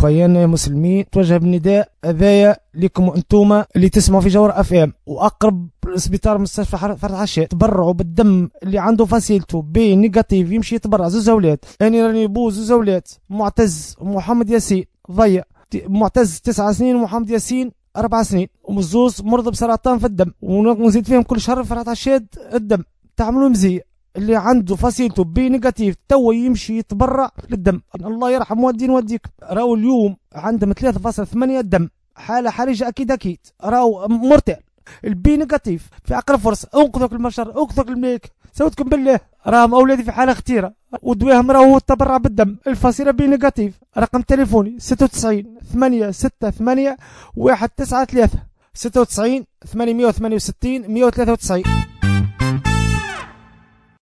اخويانا يا مسلمين، توجه بالنداء هذايا لكم انتم اللي تسمعوا في جوهر اف ام، واقرب سبيطار مستشفى فرح الشيخ، تبرعوا بالدم اللي عنده فاسيلته بي نيجاتيف يمشي يتبرع. زوز اولاد، انا راني بو زوز اولاد، معتز ومحمد ياسين ضيع، معتز 9 سنين ومحمد ياسين 4 سنين، ومزوز مرضى بسرطان في الدم، ونزيد فيهم كل شهر فرحة الشيخ الدم. تعملوا مزيه اللي عنده فاسيلته بي نيجاتيف توا يمشي يتبرع للدم. الله يرحم والدين والديك، راهو اليوم عندهم 3.8 الدم، حالة حرجة اكيد راهو مرتع. البي نيجاتيف في اقرب فرصة، انقذك المشر، انقذك الملك، سوتكم بالله. راهم اولادي في حالة خطيرة ودواهم راهو التبرع بالدم. الفصيلة بي نيجاتيف، رقم تليفوني 96 868 193 96 868 193.